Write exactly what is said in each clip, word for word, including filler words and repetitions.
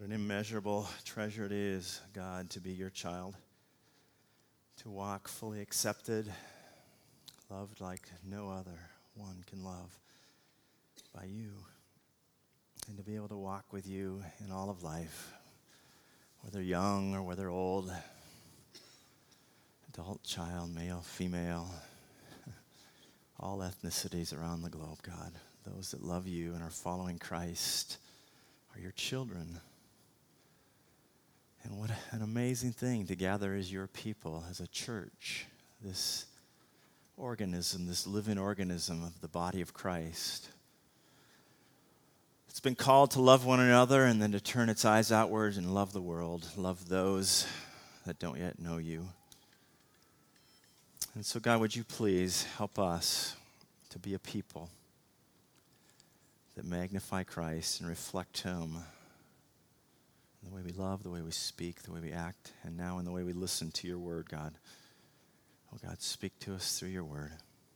What an immeasurable treasure it is, God, to be your child, to walk fully accepted, loved like no other one can love by you, and to be able to walk with you in all of life, whether young or whether old, adult, child, male, female, all ethnicities around the globe, God. Those that love you and are following Christ are your children. And what an amazing thing to gather as your people, as a church, this organism, this living organism of the body of Christ. It's been called to love one another and then to turn its eyes outwards and love the world, love those that don't yet know you. And so, God, would you please help us to be a people that magnify Christ and reflect him in the way we love, the way we speak, the way we act, and now in the way we listen to your word, God. Oh, God, speak to us through your word.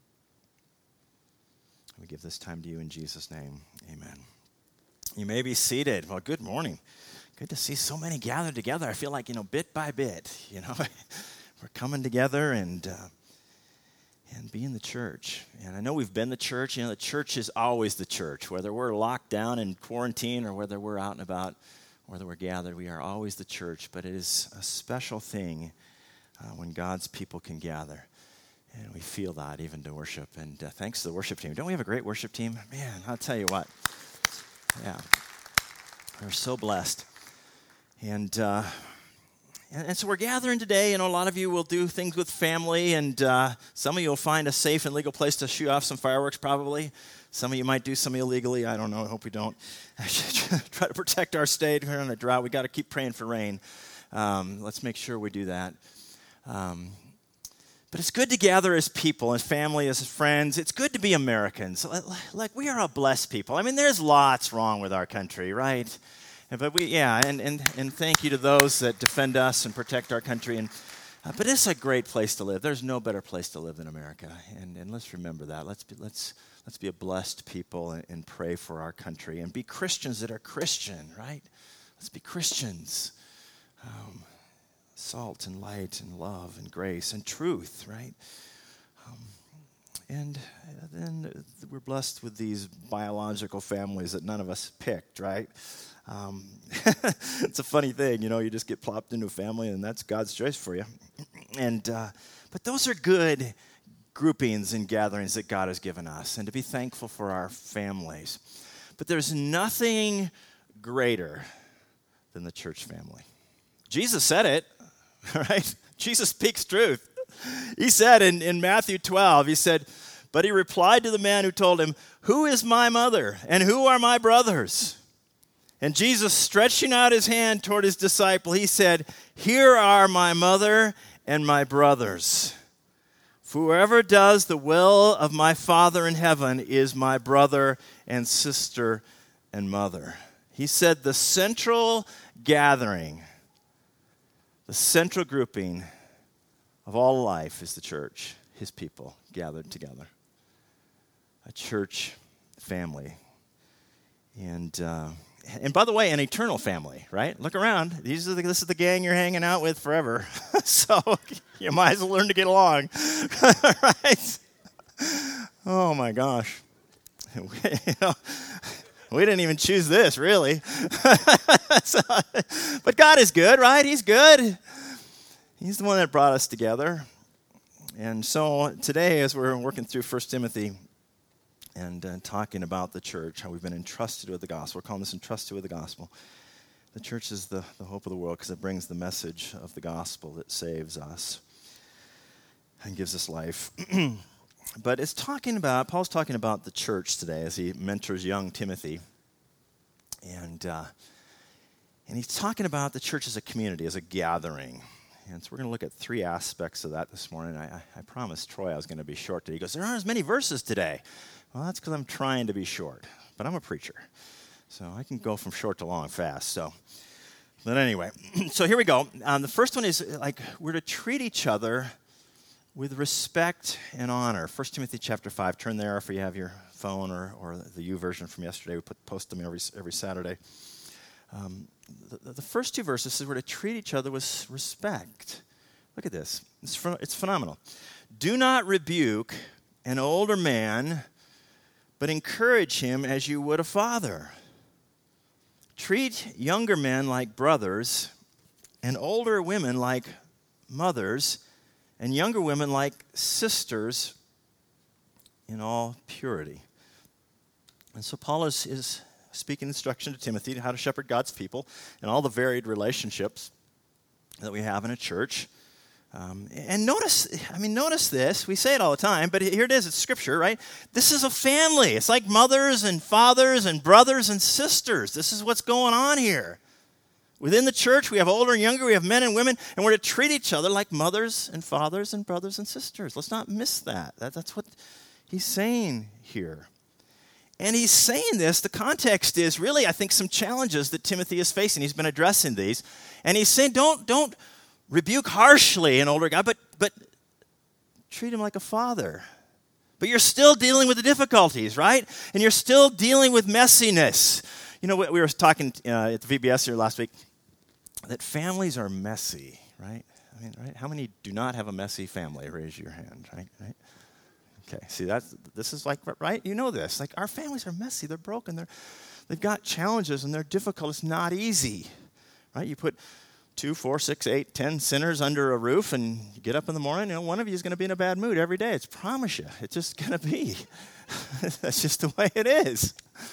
We give this time to you in Jesus' name. Amen. You may be seated. Well, good morning. Good to see so many gathered together. I feel like, you know, bit by bit, you know, we're coming together and uh, and being the church. And I know we've been the church. You know, the church is always the church, whether we're locked down in quarantine or whether we're out and about, whether we're gathered, we are always the church. But it is a special thing uh, when God's people can gather. And we feel that even to worship. And uh, thanks to the worship team. Don't we have a great worship team? Man, I'll tell you what. Yeah. We're so blessed. And, uh, and, and so we're gathering today. You know, a lot of you will do things with family. And uh, some of you will find a safe and legal place to shoot off some fireworks probably. Some of you might do some illegally. I don't know. I hope we don't. Try to protect our state. We're on a drought. We got to keep praying for rain. Um, let's make sure we do that. Um, but it's good to gather as people, as family, as friends. It's good to be Americans. Like, we are a blessed people. I mean, there's lots wrong with our country, right? But we, yeah, and, and, and thank you to those that defend us and protect our country. And uh, but it's a great place to live. There's no better place to live than America. And and let's remember that. Let's be, let's let's be a blessed people and, and pray for our country and be Christians that are Christian, right? Let's be Christians. Um, salt and light and love and grace and truth, right? Um, and then we're blessed with these biological families that none of us picked, right? Um, it's a funny thing, you know, you just get plopped into a family and that's God's choice for you. And uh, but those are good groupings and gatherings that God has given us, and to be thankful for our families. But there's nothing greater than the church family. Jesus said it, right? Jesus speaks truth. He said in, in Matthew twelve, he said, but he replied to the man who told him, who is my mother and who are my brothers? And Jesus, stretching out his hand toward his disciple, he said, here are my mother and my brothers. For whoever does the will of my Father in heaven is my brother and sister and mother. He said the central gathering, the central grouping of all life is the church, his people gathered together. A church family. And uh, and by the way, an eternal family, right? Look around. These are the, this is the gang you're hanging out with forever. So you might as well learn to get along, right? Oh my gosh. We, you know, we didn't even choose this, really. So, but God is good, right? He's good. He's the one that brought us together. And so today, as we're working through First Timothy and uh, talking about the church, how we've been entrusted with the gospel, we're calling this entrusted with the gospel. The church is the, the hope of the world because it brings the message of the gospel that saves us and gives us life. But it's talking about, Paul's talking about the church today as he mentors young Timothy. And uh, and he's talking about the church as a community, as a gathering. And so we're going to look at three aspects of that this morning. I, I, I promised Troy I was going to be short today. He goes, there aren't as many verses today. Well, that's because I'm trying to be short. But I'm a preacher. So I can go from short to long fast. So, but anyway, so here we go. Um, the first one is like we're to treat each other with respect and honor. First Timothy chapter five. Turn there if you have your phone or, or the U version from yesterday. We put, post them every every Saturday. Um, the, the first two verses says we're to treat each other with respect. Look at this. It's, ph- it's phenomenal. Do not rebuke an older man, but encourage him as you would a father. Treat younger men like brothers, and older women like mothers, and younger women like sisters in all purity. And so Paul is, is speaking instruction to Timothy to how to shepherd God's people and all the varied relationships that we have in a church. Um, and notice, I mean, notice this. We say it all the time, but here it is. It's Scripture, right? This is a family. It's like mothers and fathers and brothers and sisters. This is what's going on here. Within the church, we have older and younger. We have men and women, and we're to treat each other like mothers and fathers and brothers and sisters. Let's not miss that. that that's what he's saying here. And he's saying this, the context is really, I think, some challenges that Timothy is facing. He's been addressing these. And he's saying, don't, don't rebuke harshly an older guy, but, but treat him like a father. But you're still dealing with the difficulties, right? And you're still dealing with messiness. You know, we were talking uh, at the V B S here last week that families are messy, right? I mean, right? How many do not have a messy family? Raise your hand, right? Right? Okay, see, that's, this is like, right? You know this. Like, our families are messy. They're broken. They're, they've got challenges, and they're difficult. It's not easy, right? You put two, four, six, eight, ten sinners under a roof, and you get up in the morning, you know, one of you is going to be in a bad mood every day. It's promise you. It's just going to be. That's just the way it is.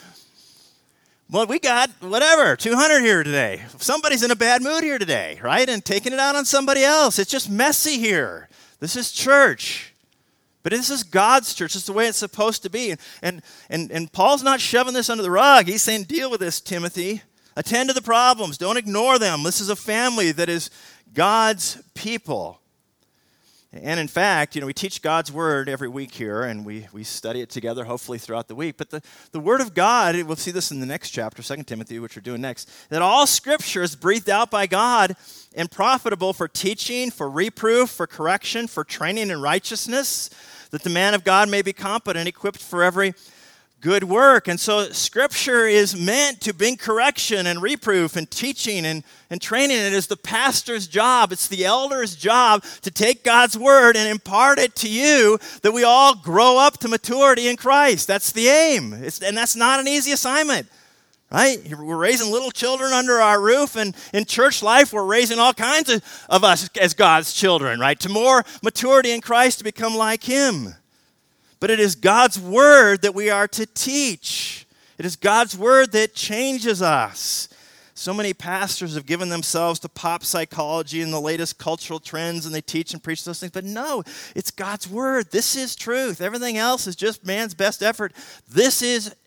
Well, we got, whatever, two hundred here today. Somebody's in a bad mood here today, right? And taking it out on somebody else. It's just messy here. This is church. But this is God's church. It's the way it's supposed to be. And, and, and, and Paul's not shoving this under the rug. He's saying, deal with this, Timothy. Attend to the problems. Don't ignore them. This is a family that is God's people. And in fact, you know, we teach God's word every week here, and we, we study it together, hopefully, throughout the week. But the, the word of God, we'll see this in the next chapter, Second Timothy, which we're doing next, that all Scripture is breathed out by God and profitable for teaching, for reproof, for correction, for training in righteousness, that the man of God may be competent, equipped for every good work. And so Scripture is meant to bring correction and reproof and teaching and, and training. It is the pastor's job. It's the elder's job to take God's word and impart it to you, that we all grow up to maturity in Christ. That's the aim. It's, and that's not an easy assignment, right? We're raising little children under our roof, and in church life, we're raising all kinds of, of us as God's children, right? To more maturity in Christ, to become like Him. But it is God's word that we are to teach. It is God's word that changes us. So many pastors have given themselves to pop psychology and the latest cultural trends, and they teach and preach those things. But no, it's God's word. This is truth. Everything else is just man's best effort. This is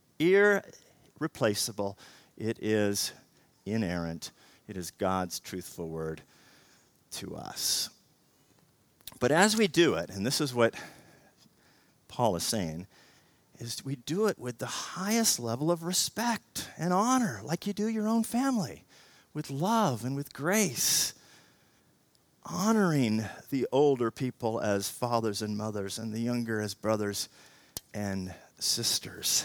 irreplaceable. It is inerrant. It is God's truthful word to us. But as we do it, and this is what Paul is saying, is we do it with the highest level of respect and honor, like you do your own family, with love and with grace, honoring the older people as fathers and mothers and the younger as brothers and sisters.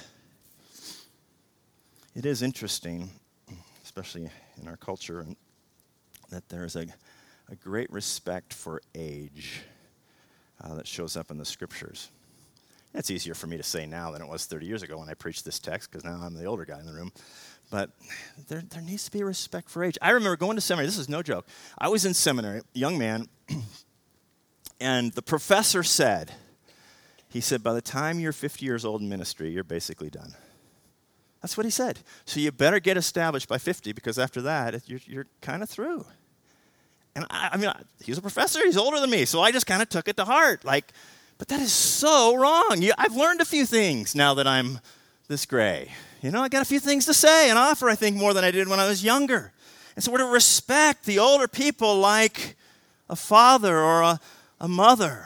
It is interesting, especially in our culture, that there is a, a great respect for age uh, that shows up in the Scriptures. It's easier for me to say now than it was thirty years ago when I preached this text, because now I'm the older guy in the room. But there, there needs to be respect for age. I remember going to seminary. This is no joke. I was in seminary, young man, and the professor said, he said, by the time you're fifty years old in ministry, you're basically done. That's what he said. So you better get established by fifty, because after that, you're, you're kind of through. And I, I mean, I, he's a professor. He's older than me, so I just kind of took it to heart. Like, but that is so wrong. You, I've learned a few things now that I'm this gray. You know, I got a few things to say and offer, I think, more than I did when I was younger. And so we're to respect the older people like a father or a, a mother.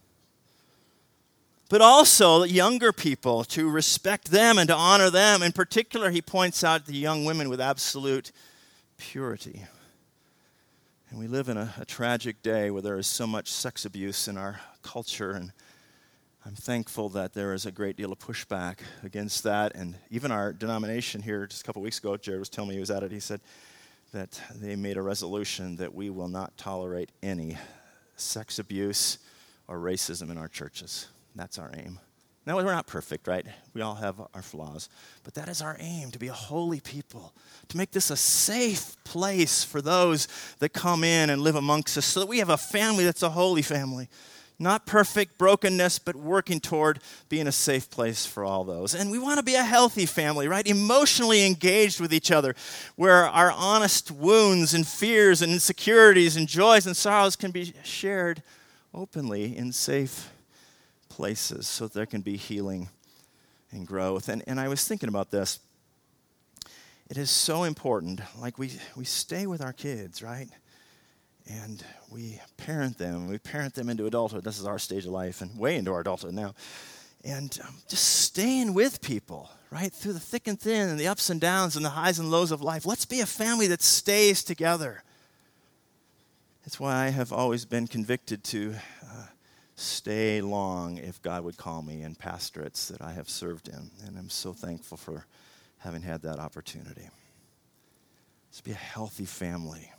But also the younger people, to respect them and to honor them. In particular, he points out the young women with absolute purity. And we live in a, a tragic day where there is so much sex abuse in our culture, and I'm thankful that there is a great deal of pushback against that. And even our denomination here just a couple weeks ago, Jared was telling me he was at it, he said that they made a resolution that we will not tolerate any sex abuse or racism in our churches. That's our aim. Now, we're not perfect, right? We all have our flaws. But that is our aim, to be a holy people, to make this a safe place for those that come in and live amongst us so that we have a family that's a holy family. Not perfect brokenness, but working toward being a safe place for all those. And we want to be a healthy family, right? Emotionally engaged with each other, where our honest wounds and fears and insecurities and joys and sorrows can be shared openly in safe places so that there can be healing and growth. And, and I was thinking about this. It is so important, like we, we stay with our kids, right? And we parent them. We parent them into adulthood. This is our stage of life and way into our adulthood now. And um, just staying with people, right? Through the thick and thin and the ups and downs and the highs and lows of life. Let's be a family that stays together. That's why I have always been convicted to uh, stay long if God would call me in pastorates that I have served in. And I'm so thankful for having had that opportunity. Let's be a healthy family.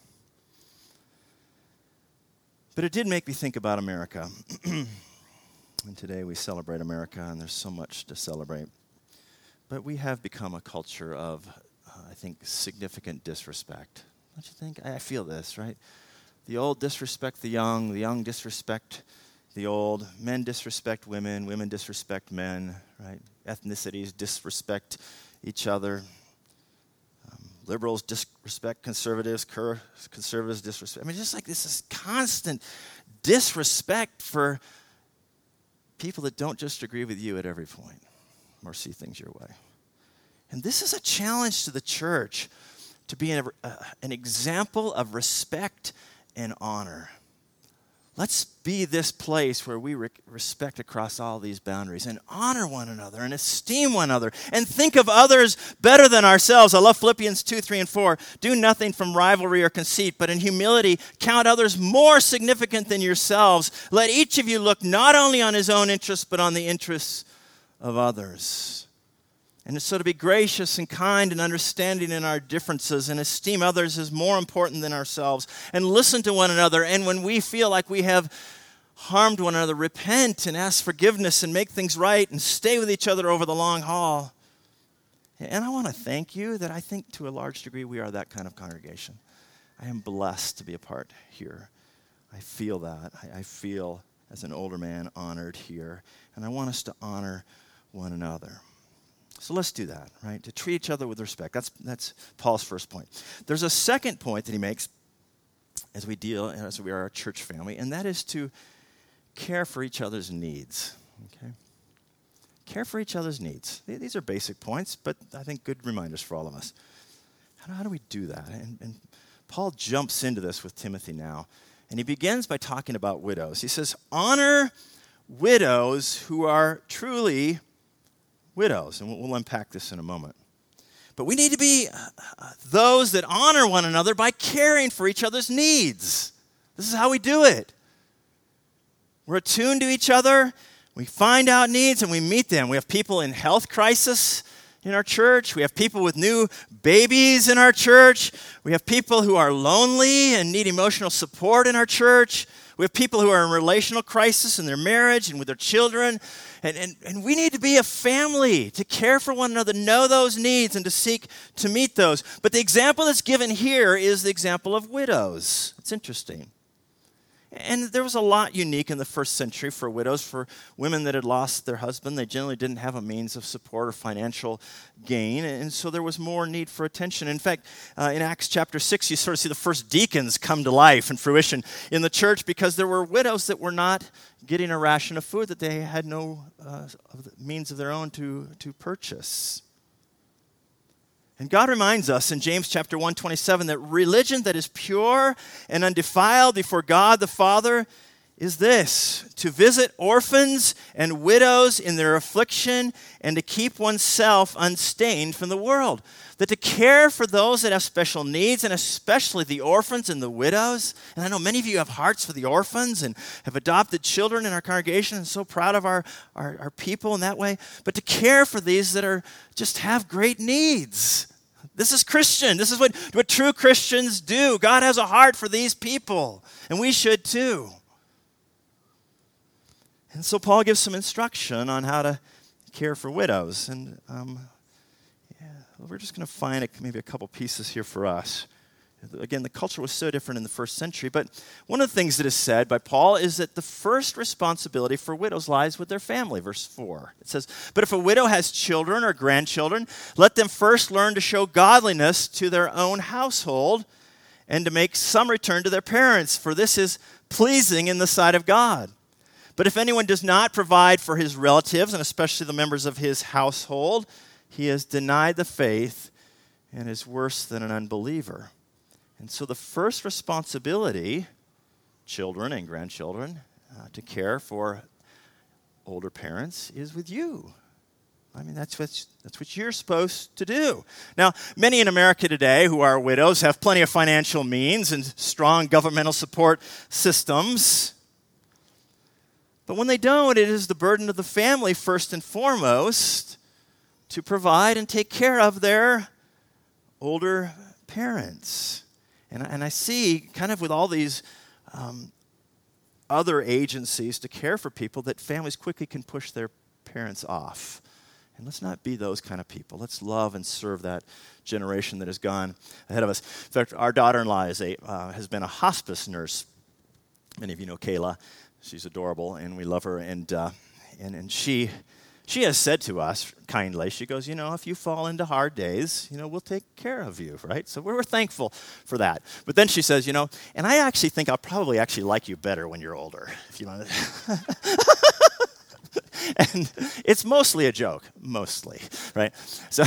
But it did make me think about America. And today we celebrate America, and there's so much to celebrate. But we have become a culture of, uh, I think, significant disrespect. Don't you think? I feel this, right? The old disrespect the young, the young disrespect the old, men disrespect women, women disrespect men, right? Ethnicities disrespect each other. Um, liberals disrespect conservatives, cur- conservatives disrespect. I mean, just like this is constant disrespect for people that don't just agree with you at every point or see things your way. And this is a challenge to the church to be an, uh, an example of respect and honor. Let's be this place where we re- respect across all these boundaries and honor one another and esteem one another and think of others better than ourselves. I love Philippians two, three, and four. Do nothing from rivalry or conceit, but in humility count others more significant than yourselves. Let each of you look not only on his own interests, but on the interests of others. And so to be gracious and kind and understanding in our differences and esteem others is more important than ourselves. And listen to one another. And when we feel like we have harmed one another, repent and ask forgiveness and make things right and stay with each other over the long haul. And I want to thank you that I think to a large degree we are that kind of congregation. I am blessed to be a part here. I feel that. I, I feel, as an older man, honored here. And I want us to honor one another. So let's do that, right? To treat each other with respect. That's that's Paul's first point. There's a second point that he makes as we deal, as we are a church family, and that is to care for each other's needs, okay? Care for each other's needs. These are basic points, but I think good reminders for all of us. How do, how do we do that? And, and Paul jumps into this with Timothy now, and he begins by talking about widows. He says, honor widows who are truly widows, and we'll unpack this in a moment. But we need to be uh, those that honor one another by caring for each other's needs. This is how we do it. We're attuned to each other. We find out needs and we meet them. We have people in health crisis in our church. We have people with new babies in our church. We have people who are lonely and need emotional support in our church. We have people who are in relational crisis in their marriage and with their children. And, and, and we need to be a family to care for one another, know those needs, and to seek to meet those. But the example that's given here is the example of widows. It's interesting. And there was a lot unique in the first century for widows, for women that had lost their husband. They generally didn't have a means of support or financial gain, and so there was more need for attention. In fact, uh, in Acts chapter six, you sort of see the first deacons come to life and fruition in the church because there were widows that were not getting a ration of food that they had no uh, means of their own to, to purchase. And God reminds us in James chapter one twenty-seven that religion that is pure and undefiled before God the Father is this: to visit orphans and widows in their affliction and to keep oneself unstained from the world. That to care for those that have special needs, and especially the orphans and the widows. And I know many of you have hearts for the orphans and have adopted children in our congregation and so proud of our, our, our people in that way. But to care for these that are just have great needs. This is Christian. This is what, what true Christians do. God has a heart for these people, and we should too. And so Paul gives some instruction on how to care for widows. And um, yeah, we're just going to find a, maybe a couple pieces here for us. Again, the culture was so different in the first century, but one of the things that is said by Paul is that the first responsibility for widows lies with their family, verse four. It says, "But if a widow has children or grandchildren, let them first learn to show godliness to their own household and to make some return to their parents, for this is pleasing in the sight of God. But if anyone does not provide for his relatives, and especially the members of his household, he has denied the faith and is worse than an unbeliever." And so the first responsibility, children and grandchildren, uh, to care for older parents is with you. I mean, that's what, that's what you're supposed to do. Now, many in America today who are widows have plenty of financial means and strong governmental support systems. But when they don't, it is the burden of the family, first and foremost, to provide and take care of their older parents. And, and I see, kind of with all these um, other agencies to care for people, that families quickly can push their parents off. And let's not be those kind of people. Let's love and serve that generation that has gone ahead of us. In fact, our daughter-in-law is a, uh, has been a hospice nurse. Many of you know Kayla. She's adorable, and we love her. And uh, and and she she has said to us kindly, she goes, you know, if you fall into hard days, you know, we'll take care of you, right? So we're, we're thankful for that. But then she says, you know, and I actually think I'll probably actually like you better when you're older, if you want to. And it's mostly a joke, mostly, right? So,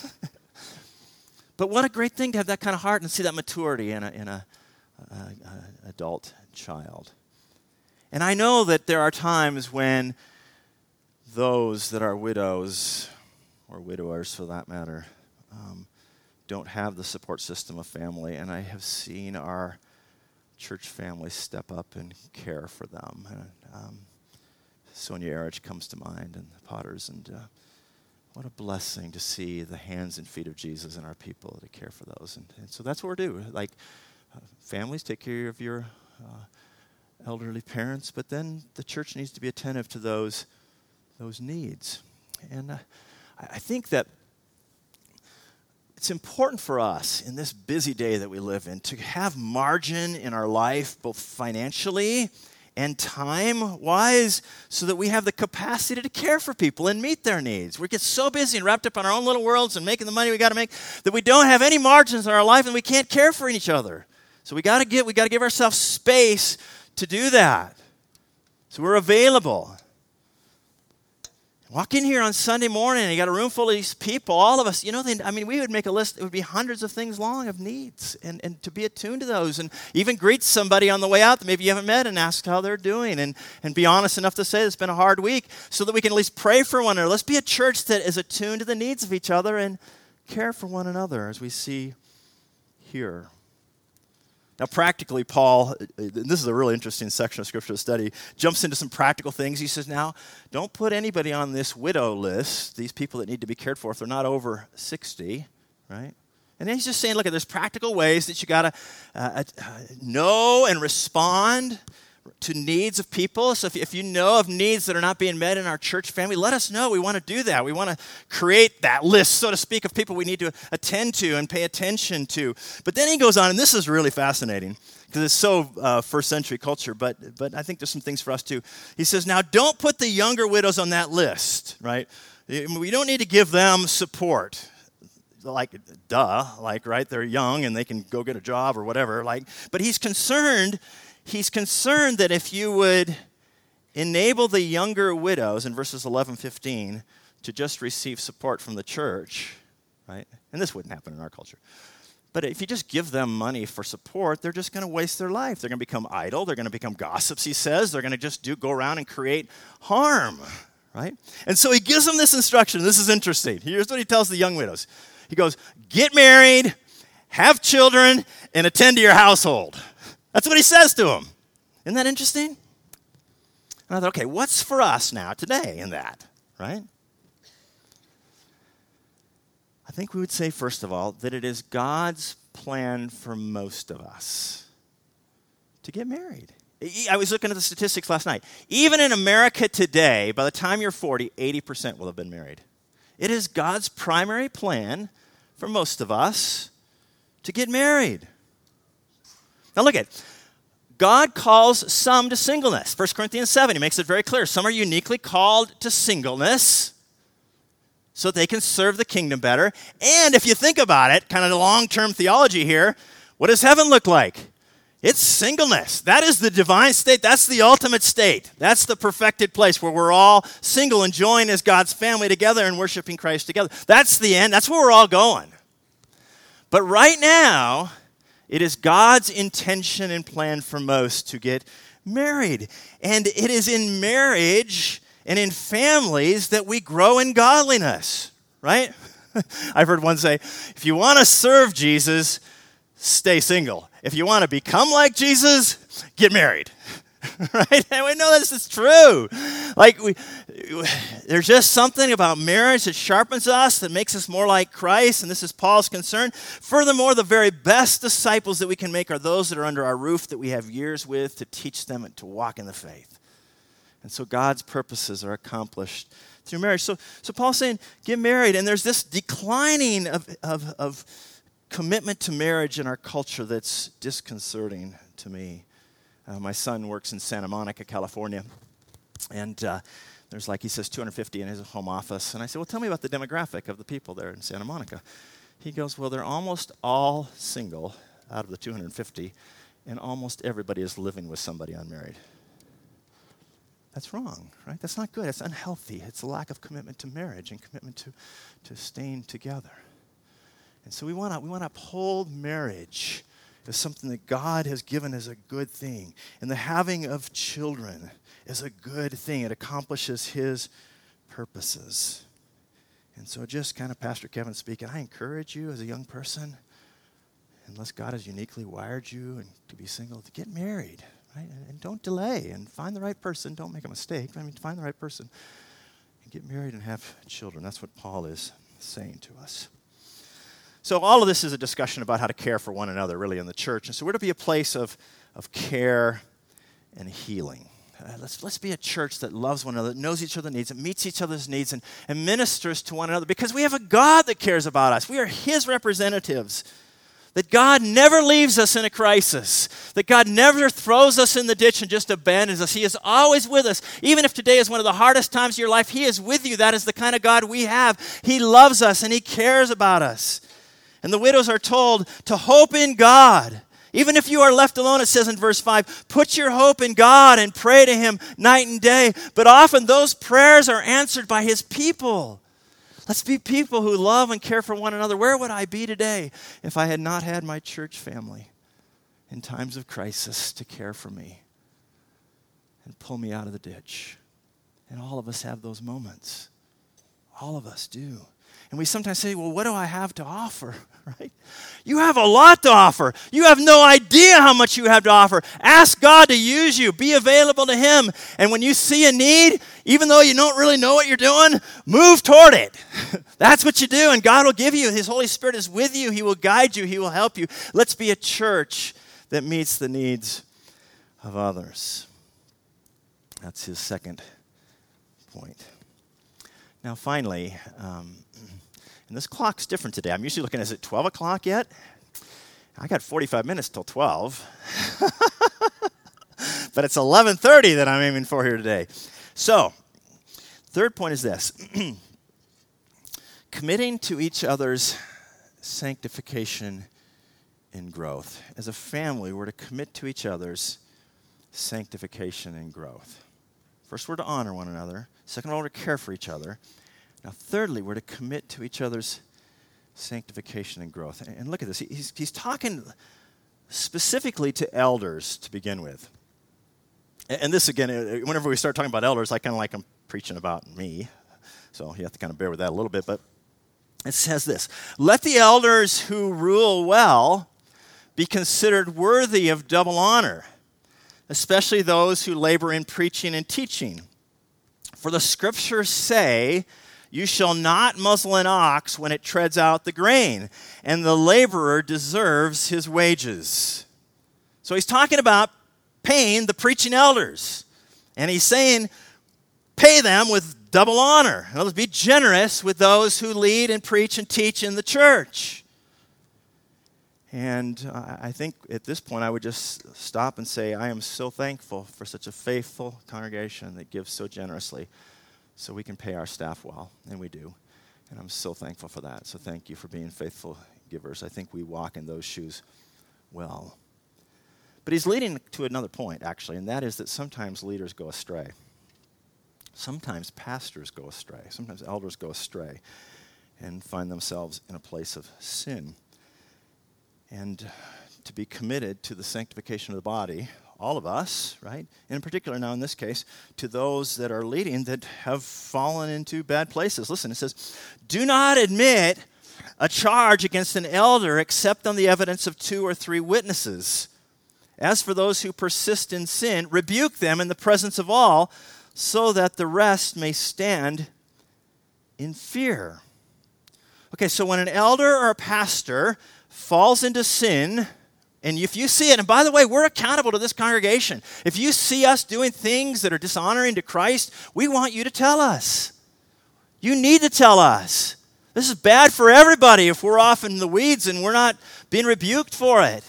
but what a great thing to have that kind of heart and see that maturity in a in a, a, a adult child. And I know that there are times when those that are widows, or widowers for that matter, um, don't have the support system of family. And I have seen our church family step up and care for them. And, um, Sonia Erich comes to mind, and the Potters. And uh, what a blessing to see the hands and feet of Jesus in our people to care for those. And, and so that's what we're doing. Like, uh, families, take care of your uh, elderly parents, but then the church needs to be attentive to those those needs. And uh, I think that it's important for us in this busy day that we live in to have margin in our life, both financially and time-wise, so that we have the capacity to care for people and meet their needs. We get so busy and wrapped up in our own little worlds and making the money we got to make that we don't have any margins in our life and we can't care for each other. So we got to get we got to give ourselves space to do that. So we're available. Walk in here on Sunday morning and you got a room full of these people, all of us, you know, they, I mean, we would make a list, it would be hundreds of things long of needs, and, and to be attuned to those, and even greet somebody on the way out that maybe you haven't met and ask how they're doing, and, and be honest enough to say it's been a hard week so that we can at least pray for one another. Let's be a church that is attuned to the needs of each other and care for one another, as we see here. Now, practically, Paul, this is a really interesting section of Scripture to study, jumps into some practical things. He says, now, don't put anybody on this widow list, these people that need to be cared for if they're not over sixty, right? And then he's just saying, look, there's practical ways that you got to uh, uh, know and respond to needs of people. So if, if you know of needs that are not being met in our church family, let us know. We want to do that. We want to create that list, so to speak, of people we need to attend to and pay attention to. But then he goes on, and this is really fascinating because it's so uh, first century culture, but but I think there's some things for us too. He says, now don't put the younger widows on that list, right? We don't need to give them support. Like, duh, like, right, they're young and they can go get a job or whatever. Like, but he's concerned He's concerned that if you would enable the younger widows, in verses eleven, fifteen, to just receive support from the church, right? And this wouldn't happen in our culture. But if you just give them money for support, they're just going to waste their life. They're going to become idle. They're going to become gossips, he says. They're going to just do go around and create harm, right? And so he gives them this instruction. This is interesting. Here's what he tells the young widows. He goes, get married, have children, and attend to your household. That's what he says to them. Isn't that interesting? And I thought, okay, what's for us now today in that, right? I think we would say, first of all, that it is God's plan for most of us to get married. I was looking at the statistics last night. Even in America today, by the time you're forty, eighty percent will have been married. It is God's primary plan for most of us to get married. Now look at it. God calls some to singleness. First Corinthians seven, he makes it very clear. Some are uniquely called to singleness so that they can serve the kingdom better. And if you think about it, kind of the long-term theology here, what does heaven look like? It's singleness. That is the divine state. That's the ultimate state. That's the perfected place where we're all single and joined as God's family together and worshiping Christ together. That's the end. That's where we're all going. But right now, it is God's intention and plan for most to get married. And it is in marriage and in families that we grow in godliness, right? I've heard one say, if you want to serve Jesus, stay single. If you want to become like Jesus, get married. Right? And we know this is true. Like, we, there's just something about marriage that sharpens us, that makes us more like Christ, and this is Paul's concern. Furthermore, the very best disciples that we can make are those that are under our roof, that we have years with, to teach them to walk in the faith. And so God's purposes are accomplished through marriage. So, so Paul's saying, get married, and there's this declining of, of, of commitment to marriage in our culture that's disconcerting to me. Uh, my son works in Santa Monica, California, and uh, there's, like he says, two hundred fifty in his home office. And I said, well, tell me about the demographic of the people there in Santa Monica. He goes, well, they're almost all single out of the two hundred fifty, and almost everybody is living with somebody unmarried. That's wrong, right? That's not good. It's unhealthy. It's a lack of commitment to marriage and commitment to, to staying together. And so we want to we want to uphold marriage as something that God has given as a good thing. And the having of children is a good thing. It accomplishes his purposes. And so just kind of Pastor Kevin speaking, I encourage you as a young person, unless God has uniquely wired you and to be single, to get married, right? And, and don't delay and find the right person. Don't make a mistake. I mean, find the right person and get married and have children. That's what Paul is saying to us. So all of this is a discussion about how to care for one another, really, in the church. And so we're to be a place of, of care and healing. Uh, let's, let's be a church that loves one another, that knows each other's needs, that meets each other's needs, and, and ministers to one another, because we have a God that cares about us. We are his representatives. That God never leaves us in a crisis. That God never throws us in the ditch and just abandons us. He is always with us. Even if today is one of the hardest times of your life, he is with you. That is the kind of God we have. He loves us and he cares about us. And the widows are told to hope in God. Even if you are left alone, it says in verse five, put your hope in God and pray to him night and day. But often those prayers are answered by his people. Let's be people who love and care for one another. Where would I be today if I had not had my church family in times of crisis to care for me and pull me out of the ditch? And all of us have those moments. All of us do. And we sometimes say, well, what do I have to offer, right? You have a lot to offer. You have no idea how much you have to offer. Ask God to use you. Be available to him. And when you see a need, even though you don't really know what you're doing, move toward it. That's what you do, and God will give you. His Holy Spirit is with you. He will guide you. He will help you. Let's be a church that meets the needs of others. That's his second point. Now, finally, um, and this clock's different today. I'm usually looking, is it twelve o'clock yet? I got forty-five minutes till twelve. But it's eleven thirty that I'm aiming for here today. So, third point is this. Committing to each other's sanctification and growth. As a family, we're to commit to each other's sanctification and growth. First, we're to honor one another. Second, we're to care for each other. Now, thirdly, we're to commit to each other's sanctification and growth. And, and look at this. He's, he's talking specifically to elders to begin with. And, and this, again, whenever we start talking about elders, I kind of like I'm preaching about me. So you have to kind of bear with that a little bit. But it says this. Let the elders who rule well be considered worthy of double honor, especially those who labor in preaching and teaching. For the scriptures say, You shall not muzzle an ox when it treads out the grain, and the laborer deserves his wages. So he's talking about paying the preaching elders. And he's saying, pay them with double honor. In other words, be generous with those who lead and preach and teach in the church. And uh, I think at this point I would just stop and say, I am so thankful for such a faithful congregation that gives so generously so we can pay our staff well, and we do. And I'm so thankful for that. So thank you for being faithful givers. I think we walk in those shoes well. But he's leading to another point, actually, and that is that sometimes leaders go astray. Sometimes pastors go astray. Sometimes elders go astray and find themselves in a place of sin. And to be committed to the sanctification of the body, all of us, right? And in particular now in this case, to those that are leading that have fallen into bad places. Listen, it says, do not admit a charge against an elder except on the evidence of two or three witnesses. As for those who persist in sin, rebuke them in the presence of all, so that the rest may stand in fear. Okay, so when an elder or a pastor falls into sin, and if you see it, and by the way, we're accountable to this congregation. If you see us doing things that are dishonoring to Christ, we want you to tell us. You need to tell us. This is bad for everybody if we're off in the weeds and we're not being rebuked for it.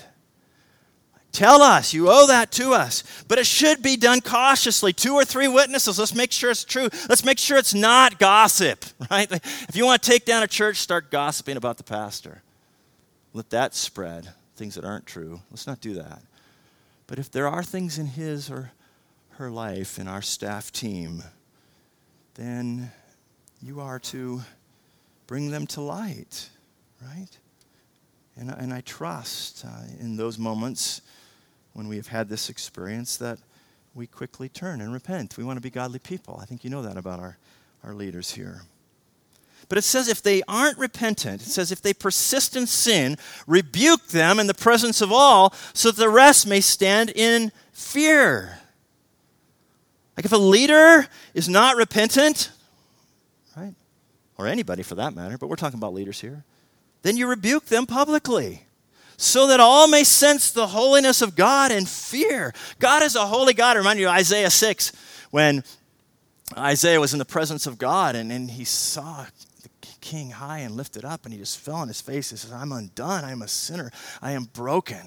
Tell us. You owe that to us. But it should be done cautiously. Two or three witnesses. Let's make sure it's true. Let's make sure it's not gossip, right? If you want to take down a church, start gossiping about the pastor. Let that spread. Things that aren't true. Let's not do that. But if there are things in his or her life, in our staff team, then you are to bring them to light, right? And, and I trust uh, in those moments when we have had this experience that we quickly turn and repent. We want to be godly people. I think you know that about our, our leaders here. But it says if they aren't repentant, it says if they persist in sin, rebuke them in the presence of all so that the rest may stand in fear. Like if a leader is not repentant, right, or anybody for that matter, but we're talking about leaders here, then you rebuke them publicly so that all may sense the holiness of God and fear. God is a holy God. I remind you of Isaiah six when Isaiah was in the presence of God and, and he saw king high and lifted up, and he just fell on his face. He says, I'm undone. I am a sinner. I am broken.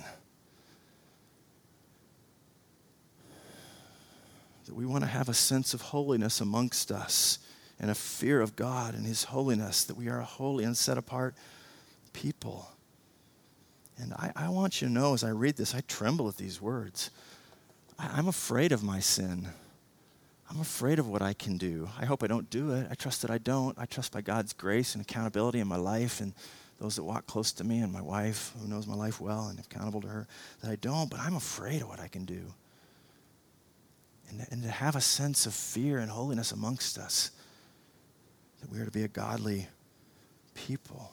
That we want to have a sense of holiness amongst us and a fear of God and his holiness, that we are a holy and set apart people. And I, I want you to know, as I read this, I tremble at these words. I, I'm afraid of my sin. I'm afraid of what I can do. I hope I don't do it. I trust that I don't. I trust by God's grace and accountability in my life and those that walk close to me and my wife who knows my life well and accountable to her, that I don't, but I'm afraid of what I can do. And, and to have a sense of fear and holiness amongst us, that we are to be a godly people.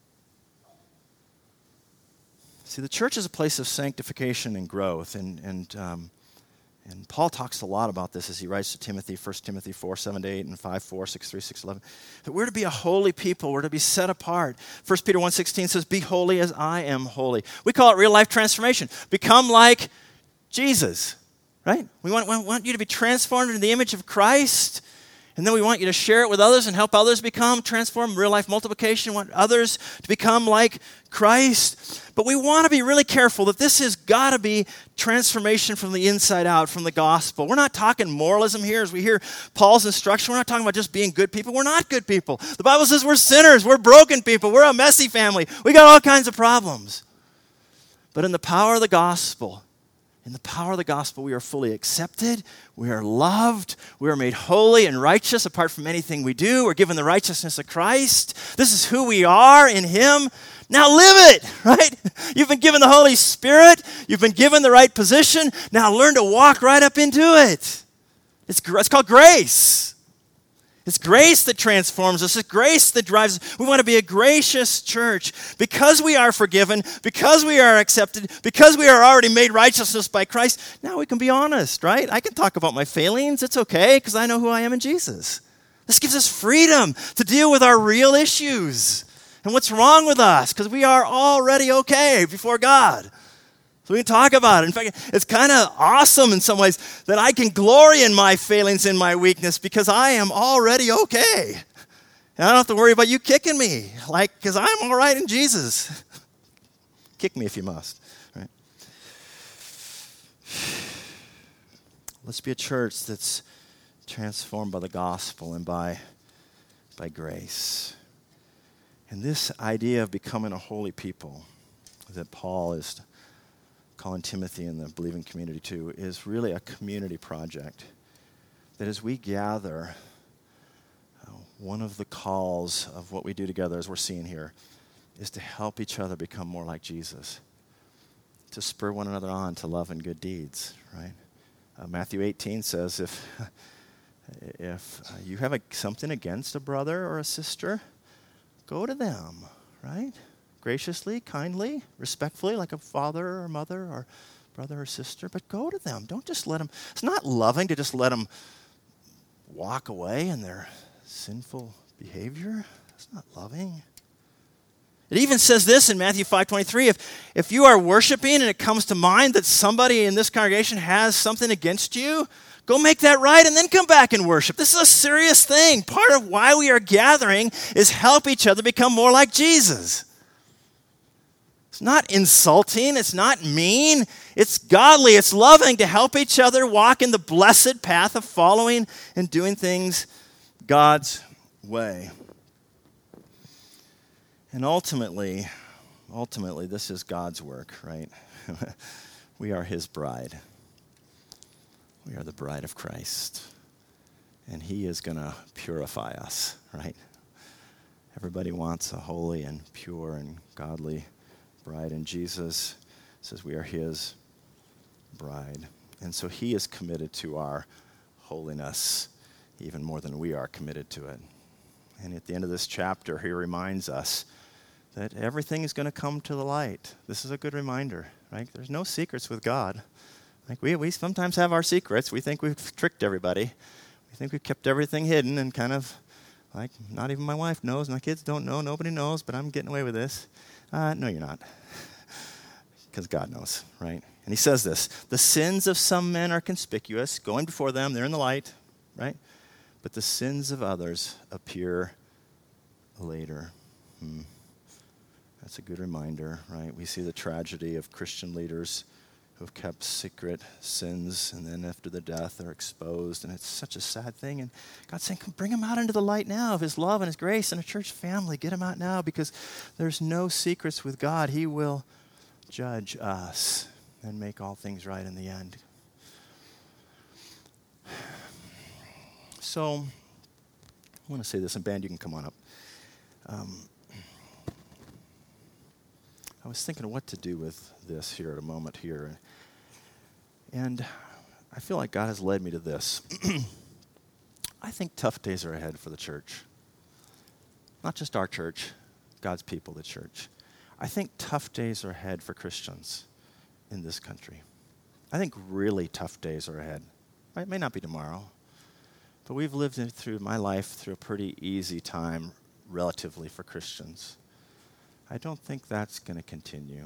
See, the church is a place of sanctification and growth, and, and um, And Paul talks a lot about this as he writes to Timothy, First Timothy four, seven to eight, and five, four, six, three, six, eleven. That we're to be a holy people. We're to be set apart. First Peter one sixteen says, be holy as I am holy. We call it real life transformation. Become like Jesus, right? We want, we want you to be transformed into the image of Christ. And then we want you to share it with others and help others become transformed. Real life multiplication. We want others to become like Christ. But we want to be really careful that this has got to be transformation from the inside out, from the gospel. We're not talking moralism here as we hear Paul's instruction. We're not talking about just being good people. We're not good people. The Bible says we're sinners. We're broken people. We're a messy family. We got all kinds of problems. But in the power of the gospel, in the power of the gospel, we are fully accepted, we are loved, we are made holy and righteous apart from anything we do. We're given the righteousness of Christ. This is who we are in him. Now live it, right? You've been given the Holy Spirit. You've been given the right position. Now learn to walk right up into it. It's, it's called grace. It's grace that transforms us. It's grace that drives us. We want to be a gracious church because we are forgiven, because we are accepted, because we are already made righteousness by Christ. Now we can be honest, right? I can talk about my failings. It's okay because I know who I am in Jesus. This gives us freedom to deal with our real issues and what's wrong with us, because we are already okay before God. So we can talk about it. In fact, it's kind of awesome in some ways that I can glory in my failings and my weakness because I am already okay. And I don't have to worry about you kicking me, like, because I'm all right in Jesus. Kick me if you must. Right? Let's be a church that's transformed by the gospel and by, by grace. And this idea of becoming a holy people that Paul is calling Timothy and the believing community to is really a community project. That as we gather, uh, one of the calls of what we do together, as we're seeing here, is to help each other become more like Jesus, to spur one another on to love and good deeds, right? Uh, Matthew eighteen says if, if uh, you have a, something against a brother or a sister, go to them, right? Graciously, kindly, respectfully, like a father or mother or brother or sister, but go to them. Don't just let them. It's not loving to just let them walk away in their sinful behavior. It's not loving. It even says this in Matthew five twenty-three, if, if you are worshiping and it comes to mind that somebody in this congregation has something against you, go make that right and then come back and worship. This is a serious thing. Part of why we are gathering is help each other become more like Jesus. It's not insulting. It's not mean. It's godly. It's loving to help each other walk in the blessed path of following and doing things God's way. And ultimately, ultimately, this is God's work, right? We are his bride. We are the bride of Christ. And he is going to purify us, right? Everybody wants a holy and pure and godly bride. And Jesus says we are his bride. And so he is committed to our holiness even more than we are committed to it. And at the end of this chapter, he reminds us that everything is going to come to the light. This is a good reminder, right? There's no secrets with God. Like we, we sometimes have our secrets. We think we've tricked everybody. We think we've kept everything hidden and kind of like, not even my wife knows, my kids don't know, nobody knows, but I'm getting away with this. Uh, no, you're not. Because God knows, right? And he says this, the sins of some men are conspicuous, going before them, they're in the light, right? But the sins of others appear later. Hmm. That's a good reminder, right? We see the tragedy of Christian leaders who have kept secret sins, and then after the death they're exposed, and it's such a sad thing. And God's saying, come bring them out into the light now of his love and his grace and a church family. Get them out now, because there's no secrets with God. He will judge us and make all things right in the end. So, I want to say this, and band, you can come on up. Um, I was thinking of what to do with this here at a moment here. And I feel like God has led me to this. I think tough days are ahead for the church. Not just our church, God's people, the church. I think tough days are ahead for Christians in this country. I think really tough days are ahead. It may not be tomorrow, but we've lived through my life through a pretty easy time relatively for Christians. I don't think that's going to continue.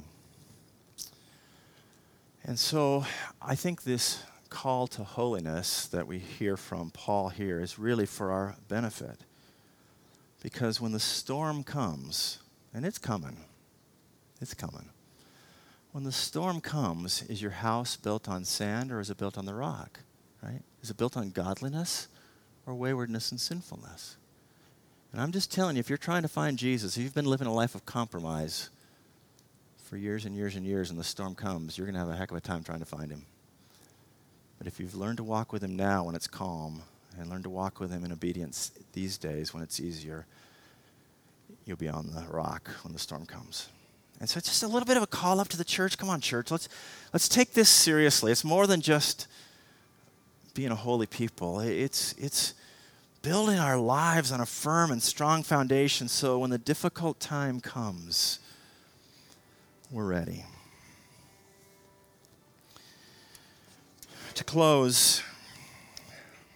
And so I think this call to holiness that we hear from Paul here is really for our benefit. Because when the storm comes, and it's coming, it's coming. When the storm comes, is your house built on sand or is it built on the rock, right? Is it built on godliness or waywardness and sinfulness? And I'm just telling you, if you're trying to find Jesus, if you've been living a life of compromise for years and years and years and the storm comes, you're going to have a heck of a time trying to find him. But if you've learned to walk with him now when it's calm and learn to walk with him in obedience these days when it's easier, you'll be on the rock when the storm comes. And so it's just a little bit of a call up to the church. Come on, church, let's let's take this seriously. It's more than just being a holy people. It's it's building our lives on a firm and strong foundation so when the difficult time comes, we're ready. To close,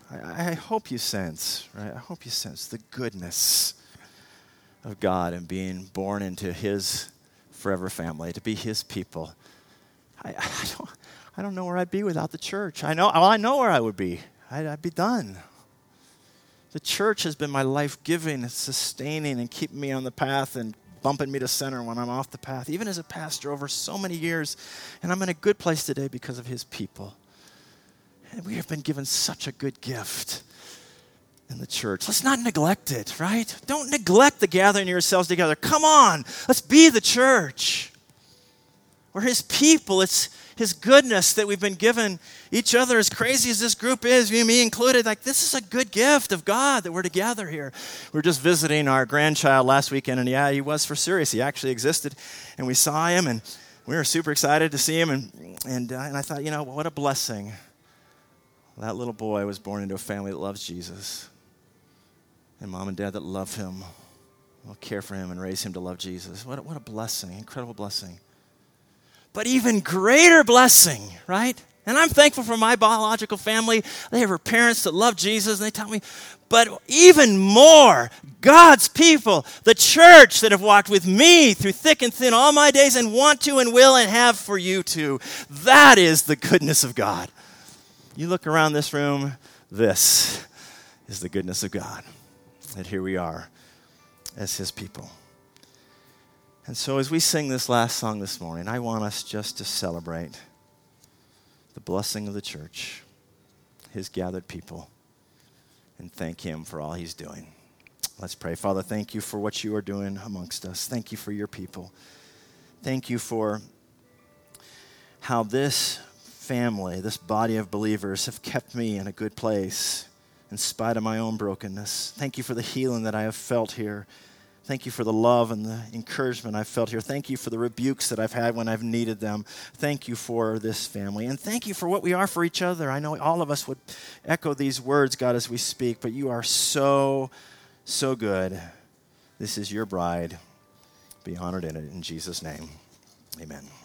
I, I hope you sense, right? I hope you sense the goodness of God and being born into his forever family, to be his people. I, I don't I don't know where I'd be without the church. I know well, I know where I would be. I'd, I'd be done. The church has been my life-giving and sustaining and keeping me on the path and bumping me to center when I'm off the path, even as a pastor over so many years. And I'm in a good place today because of his people. And we have been given such a good gift in the church. Let's not neglect it, right? Don't neglect the gathering yourselves together. Come on, let's be the church. We're his people. It's his goodness that we've been given each other, as crazy as this group is, you, me included. Like, this is a good gift of God that we're together here. We were just visiting our grandchild last weekend, and yeah, he was for serious. He actually existed, and we saw him, and we were super excited to see him, and and, uh, and I thought, you know, what a blessing. That little boy was born into a family that loves Jesus, and mom and dad that love him will care for him and raise him to love Jesus. What a, what a blessing, incredible blessing. But even greater blessing, right? And I'm thankful for my biological family. They have parents that love Jesus, and they taught me. But even more, God's people, the church that have walked with me through thick and thin all my days and want to and will and have for you too. That is the goodness of God. You look around this room, this is the goodness of God. That here we are as his people. And so as we sing this last song this morning, I want us just to celebrate the blessing of the church, his gathered people, and thank him for all he's doing. Let's pray. Father, thank you for what you are doing amongst us. Thank you for your people. Thank you for how this family, this body of believers have kept me in a good place in spite of my own brokenness. Thank you for the healing that I have felt here. Thank you for the love and the encouragement I've felt here. Thank you for the rebukes that I've had when I've needed them. Thank you for this family. And thank you for what we are for each other. I know all of us would echo these words, God, as we speak, but you are so, so good. This is your bride. Be honored in it. In Jesus' name, amen.